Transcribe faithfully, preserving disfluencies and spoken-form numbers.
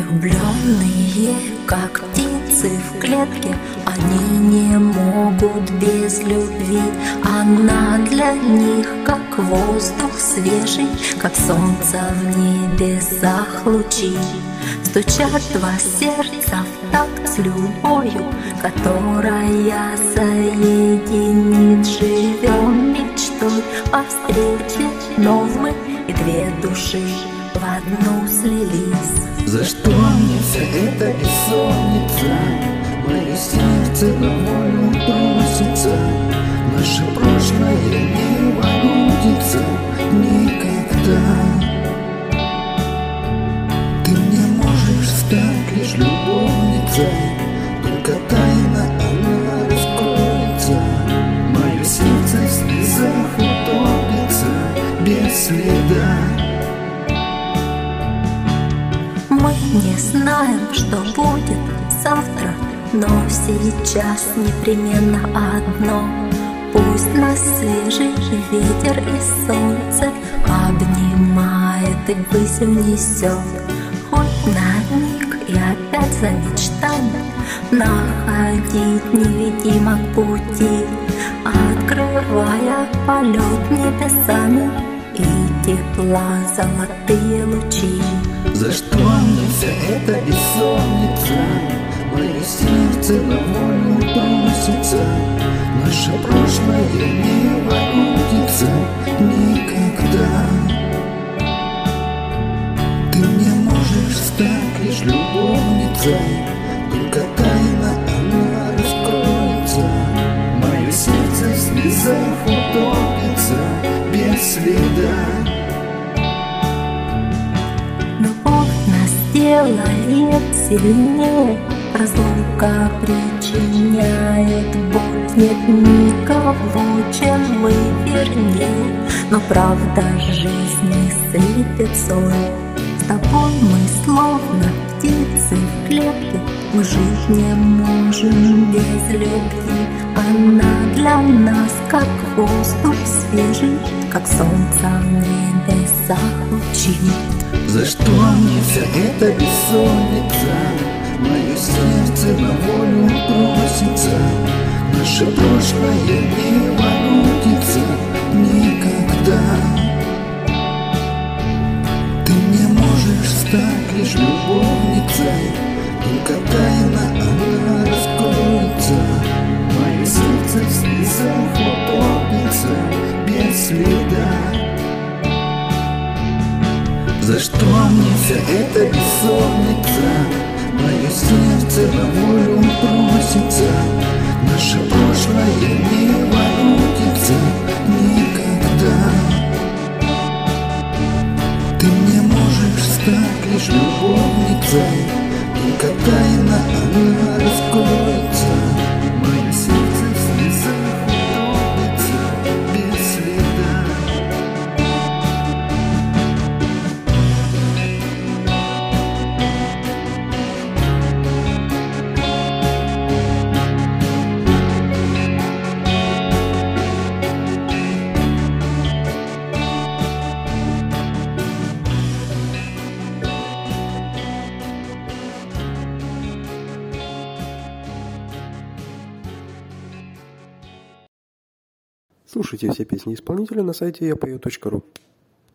Влюбленные, как птицы в клетке, они не могут без любви. Она для них, как воздух свежий, как солнце в небесах лучи. Стучат два сердца в такт с любовью, которая соединит. Живем мечтой о встрече новой, и две души в одну слились. За что мне вся эта бессонница? Мое сердце на волю просится. Наше прошлое не воротится никогда. Ты мне можешь стать лишь любовницей, только тайна она раскроется. Мое сердце в слезах утопится без следа. Мы не знаем, что будет завтра, но сейчас непременно одно. Пусть нас свежий ветер и солнце обнимает и ввысь унесет. Хоть на миг и опять за мечтами находить невидимо к пути, открывая полет небесами и тепла золотые лучи. За что мне вся эта бессонница? Мое сердце на волю просится. Наше прошлое не воротится никогда. Ты мне можешь стать лишь любовницей, только тайна она раскроется. Мое сердце в слезах утопится без следа. Делает сильнее, разлука причиняет боль. Нет никого, чем мы вернее, но правда жизни сыпет соль. С тобой мы словно птицы в клетке, мы жить не можем без любви. Она для нас как воздух свежий, как солнце в небесах лучи. За что мне вся эта бессонница? Мое сердце на волю просится. Наше прошлое не воротится никогда. Ты мне можешь стать лишь любовницей, только тайна она раскроется. Мое сердце в слезах утопится без следа. За что мне вся эта бессонница? Мое сердце на волю просится. Наше прошлое не воротится никогда. Ты мне можешь стать лишь любовницей, только тайна она раскроется. Мое сердце в слезах утопится без следа. Слушайте все песни исполнителя на сайте я пою точка ру.